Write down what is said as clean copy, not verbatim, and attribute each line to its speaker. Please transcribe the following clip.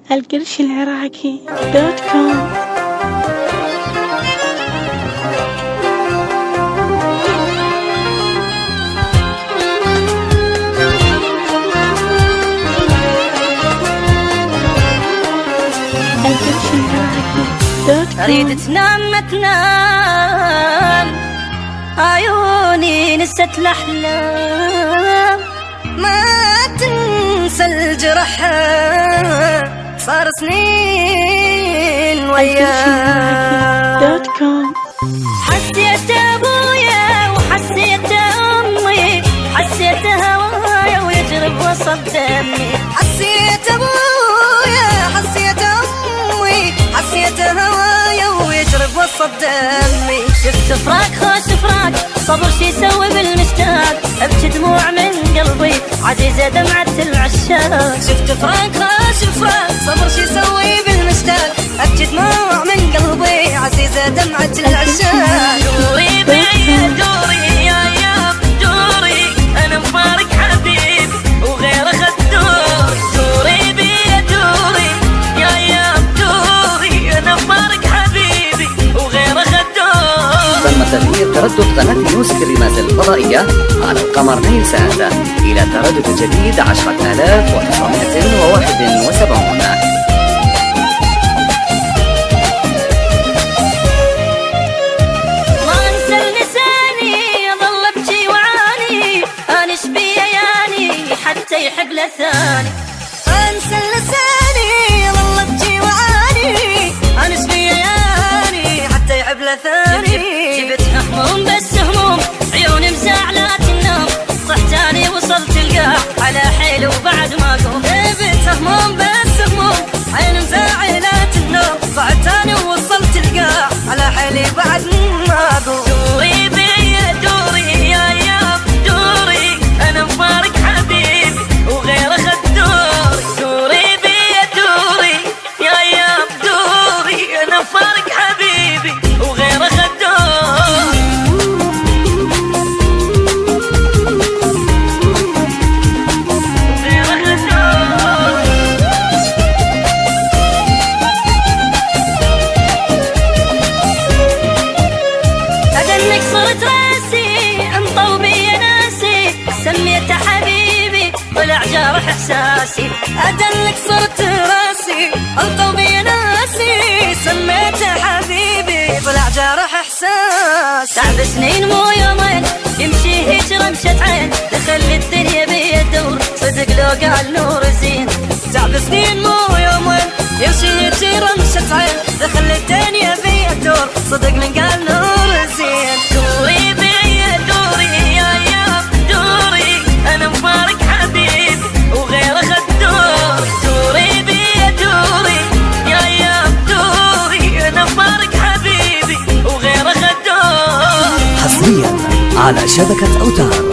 Speaker 1: القرش العراقي .com.
Speaker 2: أريد تنام ما تنام عيوني نست الأحلام، ما تنسى الجرح صار سنين وياه. حسيت أبويا وحسيت أمي، حسيت هوايا ويجرب وسط دمي. حسيت أبويا حسيت أمي، حسيت هوايا ويجرب وسط دمي. شفت فراق خوش فراق، صبر شي يسوي بالمشتاق، ابكي دموع من قلبي عزيزة دمعة العشاق. شفت فراق خوش فراق، صبر شي يسوي بالمشتاق، ابكي دموع من قلبي عزيزة دمعة العشاق. دوري بيا دوري يا ياب دوري، انا مفارق حبيب وغيره خد دوري. دوري بيا دوري يا ياب دوري، انا مفارق حبيبي وغيره خد دوري.
Speaker 3: تم تغيير تردد قناة نيوز كريمات الفضائية على القمر نيل سات إلى تردد جديد 10971.
Speaker 2: يحب لساني انسى لساني والله ابكي وعاني، انس بيا ياني حتى يحب لساني. جبت هموم بس هموم، عيوني مزعلات النوم، صحت اني وصلت القاع على حيل وبعد ما اقوم. جبت هموم بس هموم، عيوني مزعلات النوم، صحت اني وصلت القاع على حيلي بعد ما اقوم. دوري بيا دوري يا ياب دوري، انا مفارق حبيبي وغيره خد دوري. دوري بيا دوري يا ياب دوري، انا مفارق حبيبي وغيره خد دوري. وغيره خد دوري. أدنك صرت راسي انطوا بيا ناسي، سميته حبيبي طلع جارح احساسي. أدنك صرت راسي انطوا بيا ناسي، سميته حبيبي طلع جارح احساسي. تعب سنين مو يومين يمشي هيك رمشة عين، دخل الدنيا بيا دور صدق لو قال نور زين. تعب سنين مو يومين يمشي هيك رمشة عين، دخل الدنيا بيا دور صدق من قال نور زين. دوري بيا دوري يا ياب دوري، انا مفارق حبيبي وغيره خد دوري. دوري بيا دوري يا ياب دوري، انا مفارق حبيبي وغيره خد دوري.
Speaker 3: حصريا على شبكة أوتار.